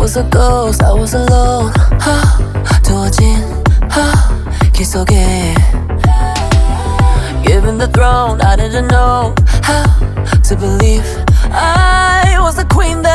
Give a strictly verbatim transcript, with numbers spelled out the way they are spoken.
was a ghost, I was alone. 하, 두어진 하, 길 속에 Given the throne, I didn't know how to believe I was the queen that